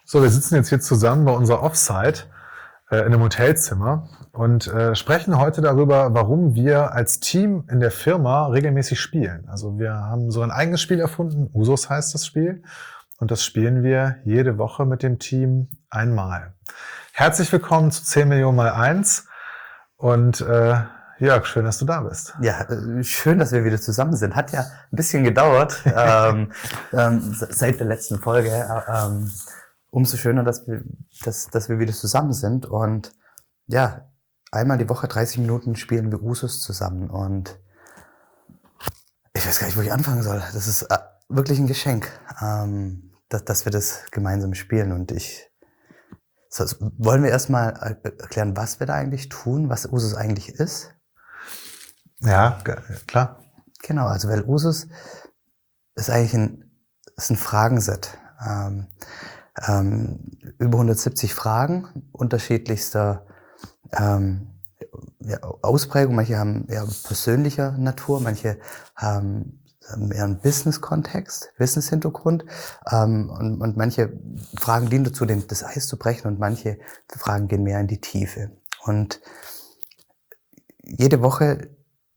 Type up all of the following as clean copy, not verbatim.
So, wir sitzen jetzt hier zusammen bei unserer Offsite in einem Hotelzimmer und sprechen heute darüber, warum wir als Team in der Firma regelmäßig spielen. Also wir haben so ein eigenes Spiel erfunden, Usos heißt das Spiel, und das spielen wir jede Woche mit dem Team einmal. Herzlich willkommen zu 10 Millionen mal 1 und Jörg, schön, dass du da bist. Ja, schön, dass wir wieder zusammen sind. Hat ja ein bisschen gedauert seit der letzten Folge. Umso schöner, dass wir wieder zusammen sind. Und ja, einmal die Woche 30 Minuten spielen wir Usos zusammen. Und ich weiß gar nicht, wo ich anfangen soll. Das ist wirklich ein Geschenk, dass wir das gemeinsam spielen. Und wollen wir erstmal erklären, was wir da eigentlich tun, was Usos eigentlich ist? Ja, klar. Genau, also weil Usos ist eigentlich ein Fragenset. Über 170 Fragen unterschiedlichster Ausprägung. Manche haben eher persönlicher Natur, manche haben eher einen Business-Kontext, Business-Hintergrund. Und manche Fragen dienen dazu, das Eis zu brechen, und manche Fragen gehen mehr in die Tiefe. Und jede Woche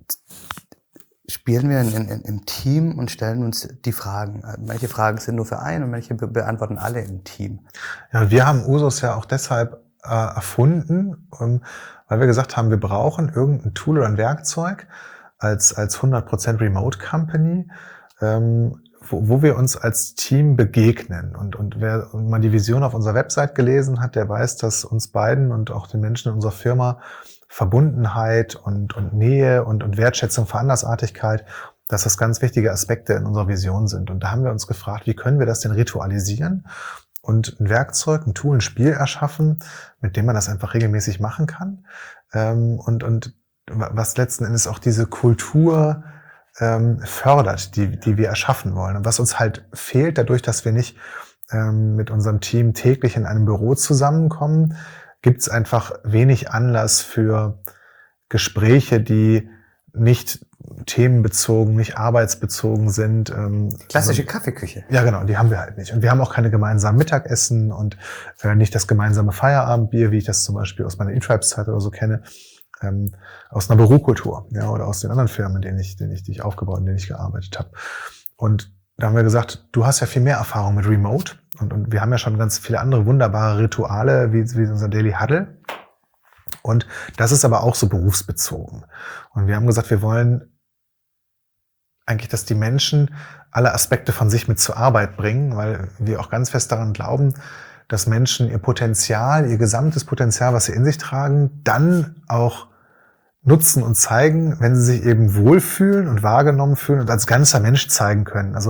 spielen wir im Team und stellen uns die Fragen. Manche Fragen sind nur für einen und manche beantworten alle im Team. Ja, wir haben Usos ja auch deshalb erfunden, weil wir gesagt haben, wir brauchen irgendein Tool oder ein Werkzeug als 100% Remote Company, wo wir uns als Team begegnen. Und wer mal die Vision auf unserer Website gelesen hat, der weiß, dass uns beiden und auch den Menschen in unserer Firma Verbundenheit und Nähe und Wertschätzung für Andersartigkeit, dass das ganz wichtige Aspekte in unserer Vision sind. Und da haben wir uns gefragt, wie können wir das denn ritualisieren und ein Werkzeug, ein Tool, ein Spiel erschaffen, mit dem man das einfach regelmäßig machen kann. Und was letzten Endes auch diese Kultur fördert, die wir erschaffen wollen. Und was uns halt fehlt, dadurch, dass wir nicht mit unserem Team täglich in einem Büro zusammenkommen, gibt es einfach wenig Anlass für Gespräche, die nicht themenbezogen, nicht arbeitsbezogen sind. Klassische Kaffeeküche. Ja, genau, die haben wir halt nicht. Und wir haben auch keine gemeinsamen Mittagessen und nicht das gemeinsame Feierabendbier, wie ich das zum Beispiel aus meiner Intribes-Zeit oder so kenne, aus einer Bürokultur, ja, oder aus den anderen Firmen, die ich aufgebaut und denen ich gearbeitet habe. Und da haben wir gesagt, du hast ja viel mehr Erfahrung mit Remote und wir haben ja schon ganz viele andere wunderbare Rituale, wie unser Daily Huddle. Und das ist aber auch so berufsbezogen. Und wir haben gesagt, wir wollen eigentlich, dass die Menschen alle Aspekte von sich mit zur Arbeit bringen, weil wir auch ganz fest daran glauben, dass Menschen ihr Potenzial, ihr gesamtes Potenzial, was sie in sich tragen, dann auch nutzen und zeigen, wenn sie sich eben wohlfühlen und wahrgenommen fühlen und als ganzer Mensch zeigen können. Also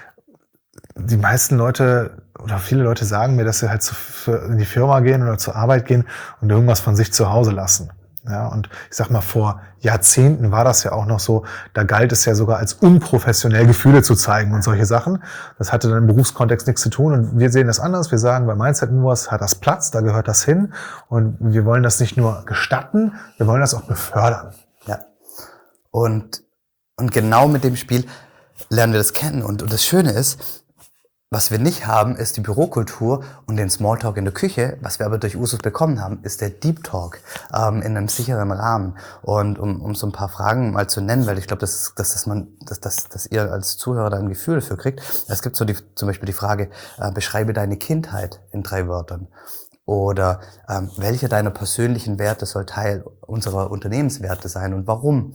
die meisten Leute oder viele Leute sagen mir, dass sie halt in die Firma gehen oder zur Arbeit gehen und irgendwas von sich zu Hause lassen. Ja, und ich sag mal, vor Jahrzehnten war das ja auch noch so, da galt es ja sogar als unprofessionell, Gefühle zu zeigen und solche Sachen. Das hatte dann im Berufskontext nichts zu tun und wir sehen das anders. Wir sagen, bei Mindset Movers hat das Platz, da gehört das hin und wir wollen das nicht nur gestatten, wir wollen das auch befördern. Ja. Und genau mit dem Spiel lernen wir das kennen. Und das Schöne ist, was wir nicht haben, ist die Bürokultur und den Smalltalk in der Küche. Was wir aber durch Usos bekommen haben, ist der Deep Talk in einem sicheren Rahmen. Und um so ein paar Fragen mal zu nennen, weil ich glaube, dass ihr als Zuhörer da ein Gefühl dafür kriegt. Es gibt so zum Beispiel die Frage, beschreibe deine Kindheit in 3 Wörtern. Oder welcher deiner persönlichen Werte soll Teil unserer Unternehmenswerte sein und warum?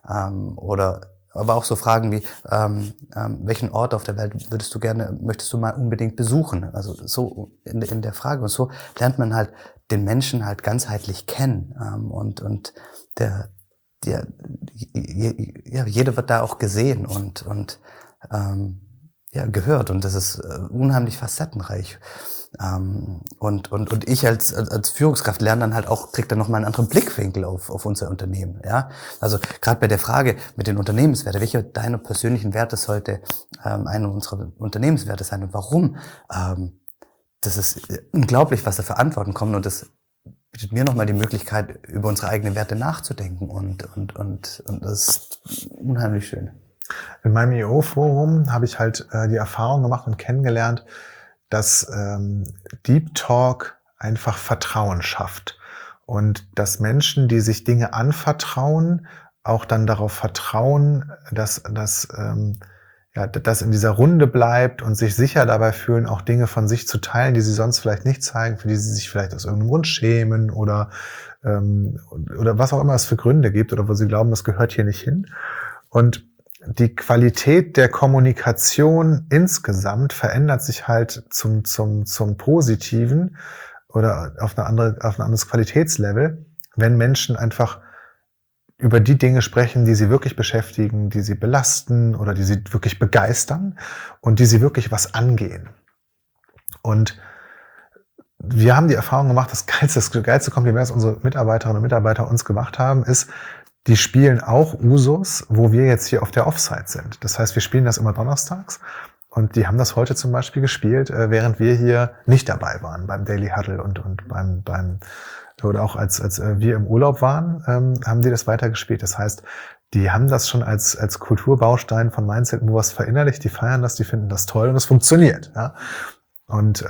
Aber auch so Fragen wie, welchen Ort auf der Welt möchtest du mal unbedingt besuchen? Also so in der Frage. Und so lernt man halt den Menschen halt ganzheitlich kennen. Und jeder wird da auch gesehen und gehört. Und das ist unheimlich facettenreich. Und ich als Führungskraft lerne dann halt auch, krieg dann nochmal einen anderen Blickwinkel auf unser Unternehmen, ja. Also gerade bei der Frage mit den Unternehmenswerten, welcher deiner persönlichen Werte sollte einer unserer Unternehmenswerte sein und warum? Das ist unglaublich, was da für Antworten kommen, und das bietet mir nochmal die Möglichkeit, über unsere eigenen Werte nachzudenken, und das ist unheimlich schön. In meinem EO-Forum habe ich halt die Erfahrung gemacht und kennengelernt, dass Deep Talk einfach Vertrauen schafft. Und dass Menschen, die sich Dinge anvertrauen, auch dann darauf vertrauen, dass in dieser Runde bleibt und sich sicher dabei fühlen, auch Dinge von sich zu teilen, die sie sonst vielleicht nicht zeigen, für die sie sich vielleicht aus irgendeinem Grund schämen oder was auch immer es für Gründe gibt oder wo sie glauben, das gehört hier nicht hin. Und die Qualität der Kommunikation insgesamt verändert sich halt zum Positiven oder auf ein anderes Qualitätslevel, wenn Menschen einfach über die Dinge sprechen, die sie wirklich beschäftigen, die sie belasten oder die sie wirklich begeistern und die sie wirklich was angehen. Und wir haben die Erfahrung gemacht, das geilste Kompliment, das unsere Mitarbeiterinnen und Mitarbeiter uns gemacht haben, ist, die spielen auch Usos, wo wir jetzt hier auf der Offsite sind. Das heißt, wir spielen das immer donnerstags und die haben das heute zum Beispiel gespielt, während wir hier nicht dabei waren beim Daily Huddle und beim oder auch als wir im Urlaub waren, haben die das weitergespielt. Das heißt, die haben das schon als Kulturbaustein von Mindset Movers verinnerlicht, die feiern das, die finden das toll und es funktioniert. Ja? Und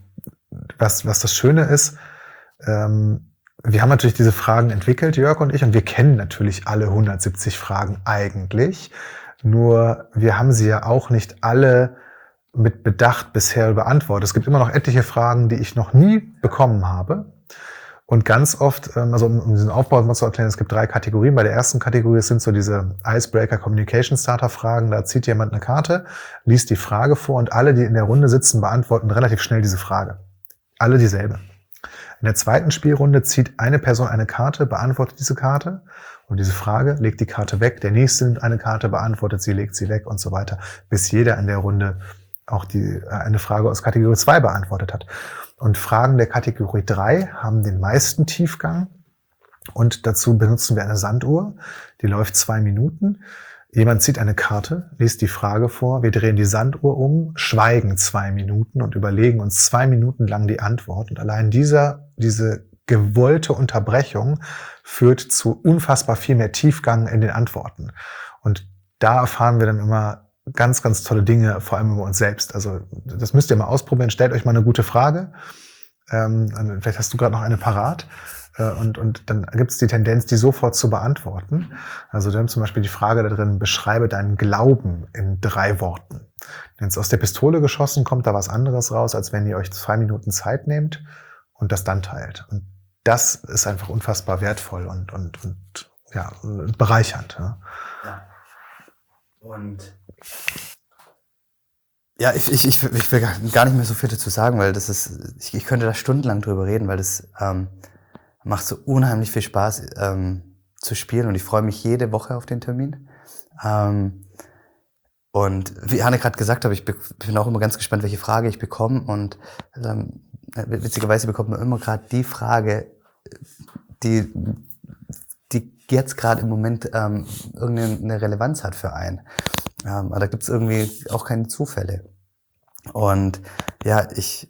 was das Schöne ist, wir haben natürlich diese Fragen entwickelt, Jörg und ich, und wir kennen natürlich alle 170 Fragen eigentlich. Nur wir haben sie ja auch nicht alle mit Bedacht bisher beantwortet. Es gibt immer noch etliche Fragen, die ich noch nie bekommen habe. Und ganz oft, also um diesen Aufbau mal zu erklären, es gibt 3 Kategorien. Bei der ersten Kategorie sind so diese Icebreaker Communication Starter Fragen. Da zieht jemand eine Karte, liest die Frage vor und alle, die in der Runde sitzen, beantworten relativ schnell diese Frage. Alle dieselbe. In der zweiten Spielrunde zieht eine Person eine Karte, beantwortet diese Karte und diese Frage, legt die Karte weg. Der nächste nimmt eine Karte, beantwortet sie, legt sie weg und so weiter, bis jeder in der Runde auch eine Frage aus Kategorie 2 beantwortet hat. Und Fragen der Kategorie 3 haben den meisten Tiefgang und dazu benutzen wir eine Sanduhr, die läuft 2 Minuten. Jemand zieht eine Karte, liest die Frage vor, wir drehen die Sanduhr um, schweigen 2 Minuten und überlegen uns 2 Minuten lang die Antwort. Und allein diese gewollte Unterbrechung führt zu unfassbar viel mehr Tiefgang in den Antworten. Und da erfahren wir dann immer ganz, ganz tolle Dinge, vor allem über uns selbst. Also das müsst ihr mal ausprobieren. Stellt euch mal eine gute Frage. Vielleicht hast du gerade noch eine parat. Und dann gibt es die Tendenz, die sofort zu beantworten. Also wir haben zum Beispiel die Frage da drin, beschreibe deinen Glauben in 3 Worten. Wenn es aus der Pistole geschossen, kommt da was anderes raus, als wenn ihr euch 2 Minuten Zeit nehmt und das dann teilt. Und das ist einfach unfassbar wertvoll und bereichernd. Ja. Und ja, ich will gar nicht mehr so viel dazu sagen, weil das ist, ich könnte da stundenlang drüber reden, weil das macht so unheimlich viel Spaß zu spielen und ich freue mich jede Woche auf den Termin. Und wie Anne gerade gesagt hat, ich bin auch immer ganz gespannt, welche Frage ich bekomme und witzigerweise bekommt man immer gerade die Frage, die jetzt gerade im Moment irgendeine Relevanz hat für einen. Aber da gibt's irgendwie auch keine Zufälle. Und ja,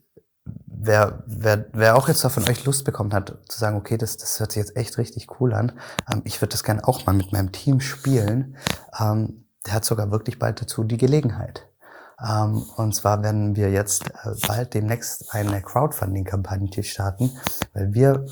wer auch jetzt da von euch Lust bekommen hat, zu sagen, okay, das hört sich jetzt echt richtig cool an, ich würde das gerne auch mal mit meinem Team spielen, der hat sogar wirklich bald dazu die Gelegenheit. Und zwar werden wir jetzt bald demnächst eine Crowdfunding-Kampagne starten, weil wir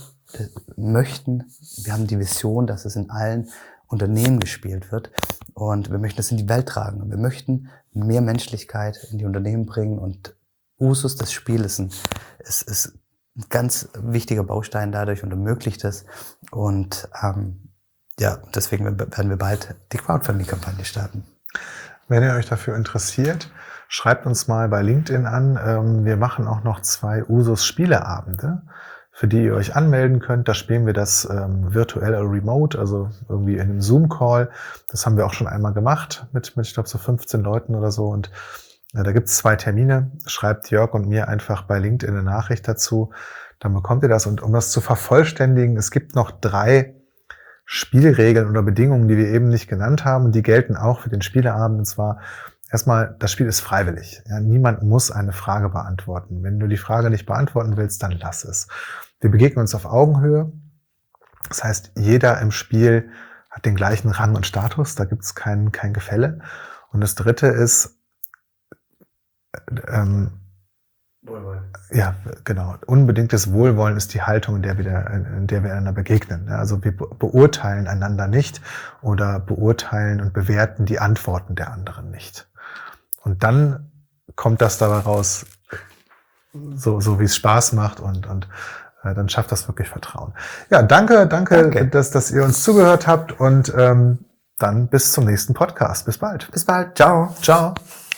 haben die Vision, dass es in allen Unternehmen gespielt wird und wir möchten es in die Welt tragen und wir möchten mehr Menschlichkeit in die Unternehmen bringen und Usus des Spiels ist ein ganz wichtiger Baustein dadurch und ermöglicht es und deswegen werden wir bald die Crowdfunding-Kampagne starten. Wenn ihr euch dafür interessiert, schreibt uns mal bei LinkedIn an. Wir machen auch noch 2 Usus-Spieleabende, für die ihr euch anmelden könnt. Da spielen wir das virtuell oder remote, also irgendwie in einem Zoom-Call. Das haben wir auch schon einmal gemacht mit ich glaube, so 15 Leuten oder so. Und da gibt's 2 Termine. Schreibt Jörg und mir einfach bei LinkedIn eine Nachricht dazu. Dann bekommt ihr das. Und um das zu vervollständigen, es gibt noch 3 Spielregeln oder Bedingungen, die wir eben nicht genannt haben. Die gelten auch für den Spieleabend. Und zwar erstmal, das Spiel ist freiwillig. Ja, niemand muss eine Frage beantworten. Wenn du die Frage nicht beantworten willst, dann lass es. Wir begegnen uns auf Augenhöhe. Das heißt, jeder im Spiel hat den gleichen Rang und Status. Da gibt es kein Gefälle. Und das Dritte ist, Wohlwollen. Ja, genau. Unbedingtes Wohlwollen ist die Haltung, in der wir einander begegnen. Ja, also wir beurteilen einander nicht oder beurteilen und bewerten die Antworten der anderen nicht. Und dann kommt das dabei raus, so wie es Spaß macht und dann schafft das wirklich Vertrauen. Ja, danke. Dass ihr uns zugehört habt und dann bis zum nächsten Podcast. Bis bald. Bis bald. Ciao. Ciao.